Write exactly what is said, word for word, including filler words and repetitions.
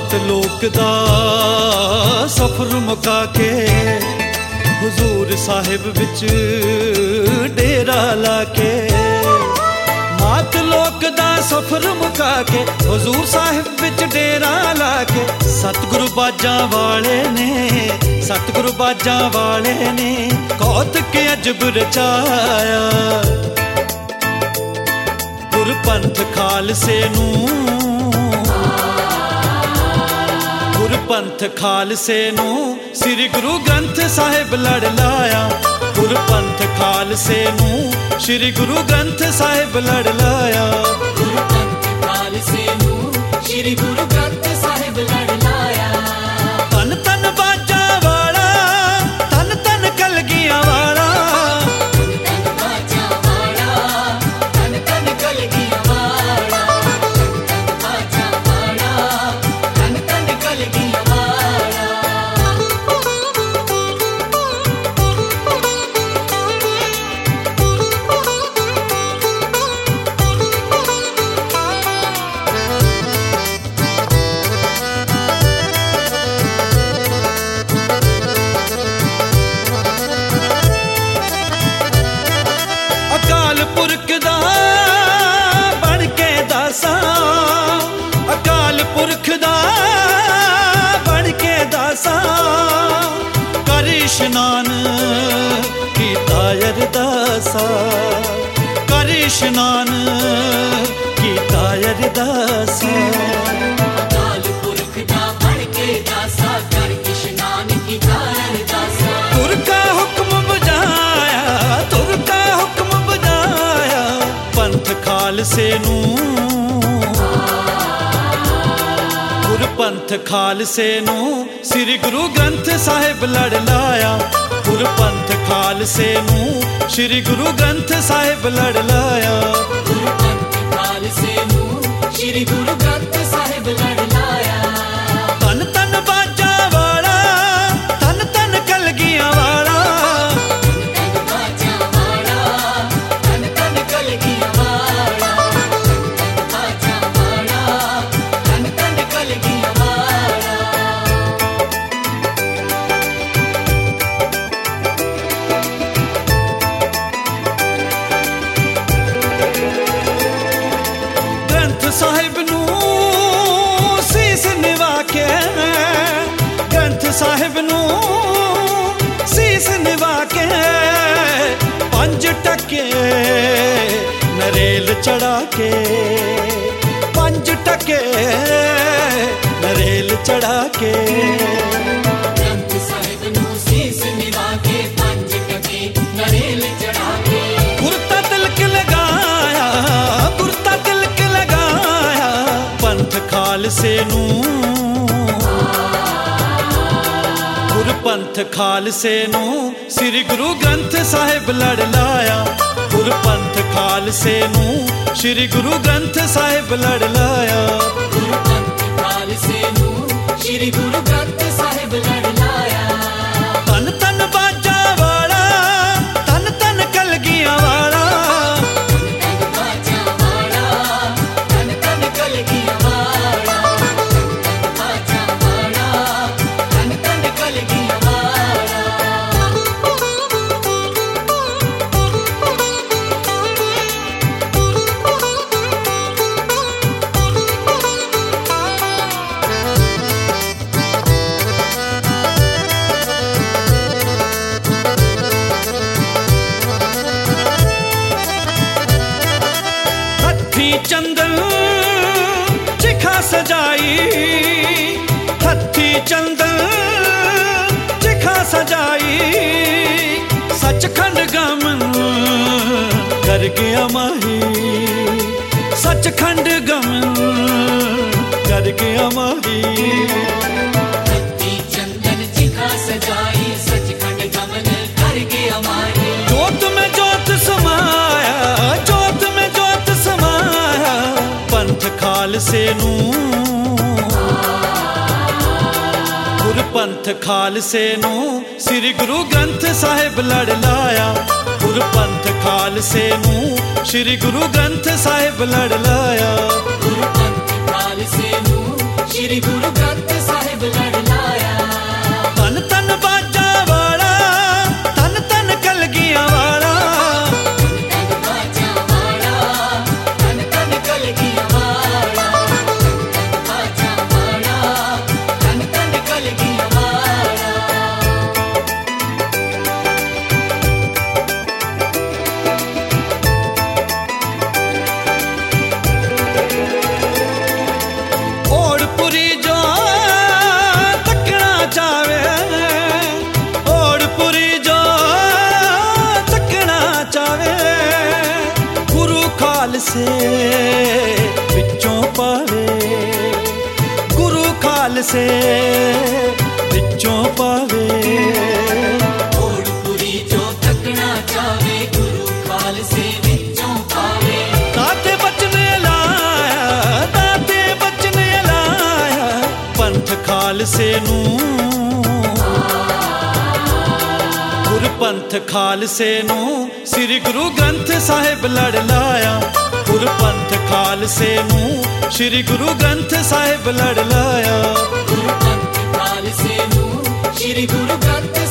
मात लोक दा सफर मुका के हुजूर साहिब विच डेरा लाके। मात लोक दा सफर मुका के हुजूर साहिब विच डेरा लाके। सतगुरु बाजा वाले ने सतगुरु बाजा वाले ने कौतक अजब रचाया। गुरपंथ खालसे नू गुरपंथ खालसे नू श्री गुरु ग्रंथ साहिब लड़ लाया। गुरपंथ खालसे नू श्री गुरु ग्रंथ साहिब लड़ लाया। गुरपंथ खालसे नू श्री गुरु ग्रंथ साहिब लड़ लाया। तन तन बाजा वाला तन तन कलगियां वाला। तन तन बाजा वाला तन तन कलगियां वाला। तन तन बाजा वाला तन तन कलगियां वाला। अकाल पुरख दा बन के दासा। अकाल पुरख दा बन के दासा। कर इशनान कीता अरदासा। कर इशनान कीता अरदासा। अकाल पुरख दा बन के दासा। कर इशनान कीता अरदासा। तुर का हुक्म बजाया तुर का हुक्म बजाया। पंथ खालसे नू गुरपंथ खालसे नू श्री गुरु ग्रंथ साहिब लड़ लाया। गुरपंथ खालसे नू श्री गुरु ग्रंथ साहिब लड़ लाया। गुरपंथ खालसे नू श्री गुरु ग्रंथ साहिब लड़ लाया। तन तन बाजा वाला तन तन कलगियां वाला। तन तन बाजा वाला तन तन कलगियां वाला। तन तन बाजा वाला तन तन कलगियां वाला। ग्रंथ साहिब नू सीस निवा के। ग्रंथ साहिब नू सीस निवा के। पंज टके नरेल चढ़ा के। पंज टके नरेल चढ़ा के। ग्रंथ साहिब नू सीस निवा के। पंज टके नरेल चढ़ा के। कुर्ता तिलक लगाया कुर्ता तिलक लगाया। पंथ खालसे नू गुरपंथ खालसे नू श्री गुरु ग्रंथ साहिब लड़ लाया। गुरपंथ खालसे नू श्री गुरु ग्रंथ साहिब लड़ लाया। गुरपंथ खालसे नू श्री गुरु ग्रंथ साहिब लड़ लाया। तन तन बाजा वाला तन तन कलगियां वाला। तन तन बाजा वाला तन तन कलगियां वाला। तन तन बाजा वाला तन तन कलगियां वाला। हथी चंदन चिखा सजाई। हथी चंदन चिखा सजाई। सचखंड गमन कर गया माही। सचखंड गमन कर गया माही। हत्ती चंदन चिखा सजाई। सचखंड गमन कर गया माही। जोत में जोत समाया जोत में जोत समाया। पंथ खालसे नू गुरपंथ खालसे नू श्री गुरु ग्रंथ साहिब लड़ लाया। गुरपंथ खालसे नू श्री गुरु ग्रंथ साहिब लड़ लाया। गुरपंथ खालसे नू श्री गुरु ग्रंथ साहिब लड़ लाया। तन तन बाजा वाला, तन तन कलगियां वाला, तन तन बाजा वाला, तन तन कलगियां वाला, तन तन बाजा वाला, तन तन कलगियां वाला। ओड़पुरी जो तकना चावे, ओड़पुरी जो तकना चावे, गुरु खालसे विचों पावे, गुरु खालसे विचों पावे। ओड़पुरी जो तकना चावे, गुरु खालसे विचों पावे। ताते बचन लाया, ताते बचन लाया, पंथ खालसे नू, गुरपंथ खालसे नू, श्री गुरु ग्रंथ साहिब लड़ लाया। गुरपंथ खालसे नू, श्री गुरु ग्रंथ साहिब लड़ लाया। गुरु ग्रंथ खालसे नू, श्री गुरु ग्रंथ